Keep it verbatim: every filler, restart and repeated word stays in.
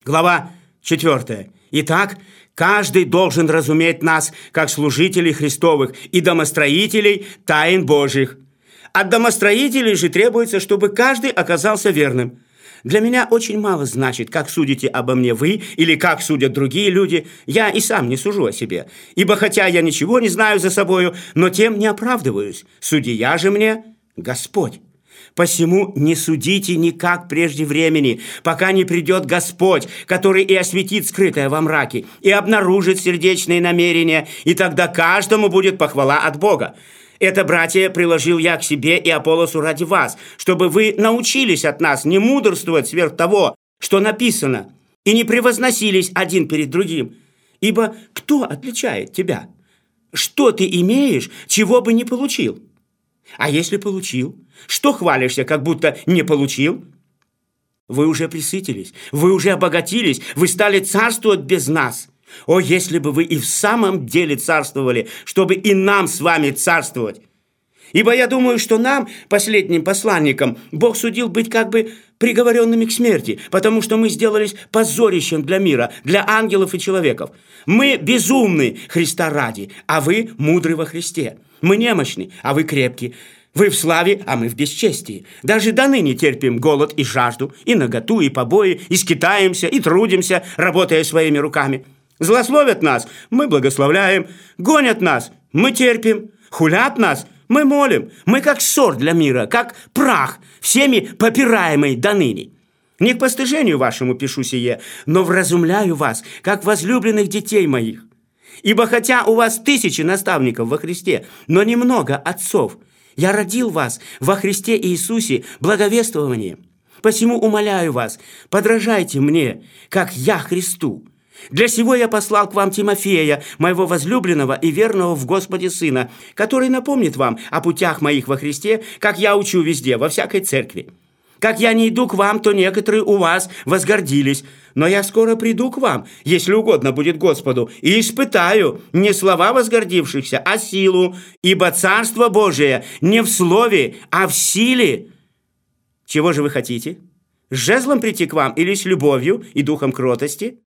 Глава четвёртая. Итак, каждый должен разуметь нас, как служителей Христовых и домостроителей тайн Божьих. От домостроителей же требуется, чтобы каждый оказался верным. Для меня очень мало значит, как судите обо мне вы или как судят другие люди. Я и сам не сужу о себе. Ибо хотя я ничего не знаю за собою, но тем не оправдываюсь. Судья же мне Господь. Посему не судите никак прежде времени, пока не придет Господь, который и осветит скрытое во мраке, и обнаружит сердечные намерения, и тогда каждому будет похвала от Бога. Это, братья, приложил я к себе и Аполлосу ради вас, чтобы вы научились от нас не мудрствовать сверх того, что написано, и не превозносились один перед другим. Ибо кто отличает тебя? Что ты имеешь, чего бы не получил? А если получил, что хвалишься, как будто не получил? Вы уже пресытились, вы уже обогатились, вы стали царствовать без нас. О, если бы вы и в самом деле царствовали, чтобы и нам с вами царствовать! Ибо я думаю, что нам, последним посланникам, Бог судил быть как бы приговоренными к смерти, потому что мы сделались позорищем для мира, для ангелов и человеков. Мы безумны Христа ради, а вы мудры во Христе. Мы немощны, а вы крепки. Вы в славе, а мы в бесчестии. Даже до ныне терпим голод и жажду, и наготу, и побои, и скитаемся, и трудимся, работая своими руками. Злословят нас, мы благословляем, гонят нас, мы терпим, хулят нас, мы молим, мы как ссор для мира, как прах, всеми попираемый до ныне. Не к постыжению вашему пишу сие, но вразумляю вас, как возлюбленных детей моих. Ибо хотя у вас тысячи наставников во Христе, но немного отцов, я родил вас во Христе Иисусе благовествованием. Посему умоляю вас, подражайте мне, как я Христу. Для сего я послал к вам Тимофея, моего возлюбленного и верного в Господе сына, который напомнит вам о путях моих во Христе, как я учу везде, во всякой церкви. Как я не иду к вам, то некоторые у вас возгордились, но я скоро приду к вам, если угодно будет Господу, и испытаю не слова возгордившихся, а силу, ибо Царство Божие не в слове, а в силе. Чего же вы хотите? С жезлом прийти к вам или с любовью и духом кротости?